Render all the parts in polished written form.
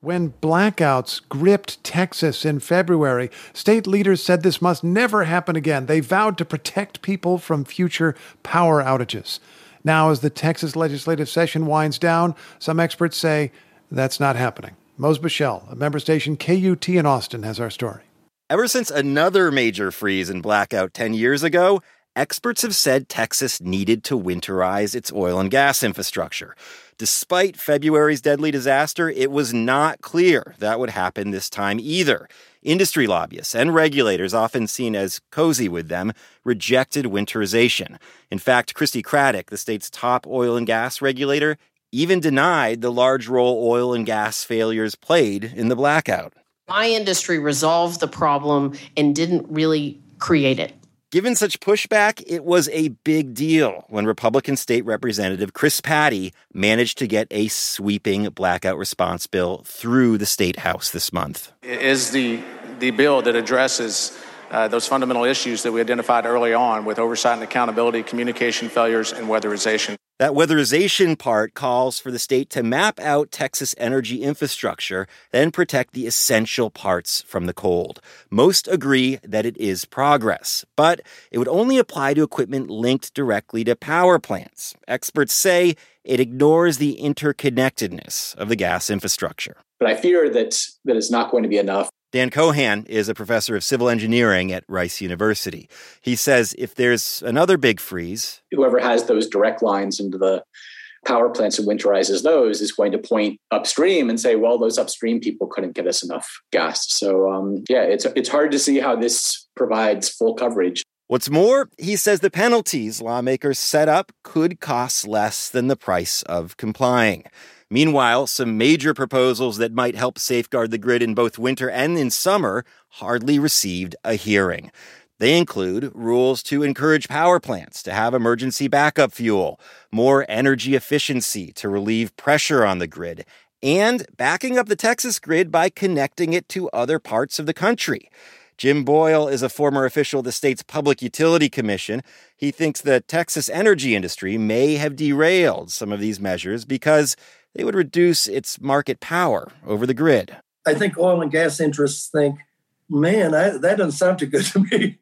When blackouts gripped Texas in February, state leaders said this must never happen again. They vowed to protect people from future power outages. Now, as the Texas legislative session winds down, some experts say that's not happening. Mose Bichelle, a member station KUT in Austin, has our story. Ever since another major freeze and blackout 10 years ago, experts have said Texas needed to winterize its oil and gas infrastructure. Despite February's deadly disaster, it was not clear that would happen this time either. Industry lobbyists and regulators, often seen as cozy with them, rejected winterization. In fact, Christy Craddick, the state's top oil and gas regulator, even denied the large role oil and gas failures played in the blackout. My industry resolved the problem and didn't really create it. Given such pushback, it was a big deal when Republican State Representative Chris Patty managed to get a sweeping blackout response bill through the State House this month. It is the bill that addresses those fundamental issues that we identified early on with oversight and accountability, communication failures, and weatherization. That weatherization part calls for the state to map out Texas energy infrastructure, then protect the essential parts from the cold. Most agree that it is progress, but it would only apply to equipment linked directly to power plants. Experts say it ignores the interconnectedness of the gas infrastructure. But I fear that it's not going to be enough. Dan Cohan is a professor of civil engineering at Rice University. He says if there's another big freeze, whoever has those direct lines into the power plants and winterizes those is going to point upstream and say, well, those upstream people couldn't get us enough gas. So, it's hard to see how this provides full coverage. What's more, he says the penalties lawmakers set up could cost less than the price of complying. Meanwhile, some major proposals that might help safeguard the grid in both winter and in summer hardly received a hearing. They include rules to encourage power plants to have emergency backup fuel, more energy efficiency to relieve pressure on the grid, and backing up the Texas grid by connecting it to other parts of the country. Jim Boyle is a former official of the state's Public Utility Commission. He thinks the Texas energy industry may have derailed some of these measures because they would reduce its market power over the grid. I think oil and gas interests think, man, that doesn't sound too good to me.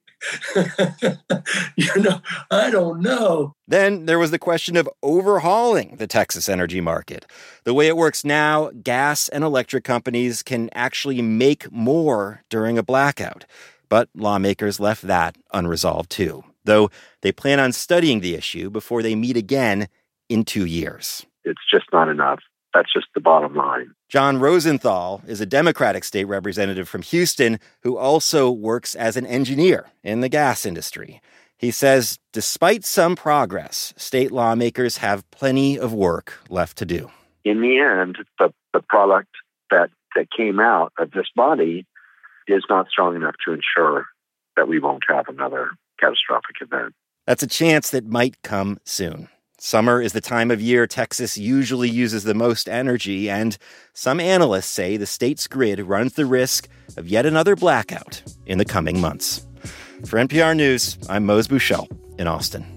I don't know. Then there was the question of overhauling the Texas energy market. The way it works now, gas and electric companies can actually make more during a blackout. But lawmakers left that unresolved too, though they plan on studying the issue before they meet again in 2 years. It's just not enough. That's just the bottom line. John Rosenthal is a Democratic state representative from Houston who also works as an engineer in the gas industry. He says, despite some progress, state lawmakers have plenty of work left to do. In the end, the product that came out of this body is not strong enough to ensure that we won't have another catastrophic event. That's a chance that might come soon. Summer is the time of year Texas usually uses the most energy, and some analysts say the state's grid runs the risk of yet another blackout in the coming months. For NPR News, I'm Mose Bichelle in Austin.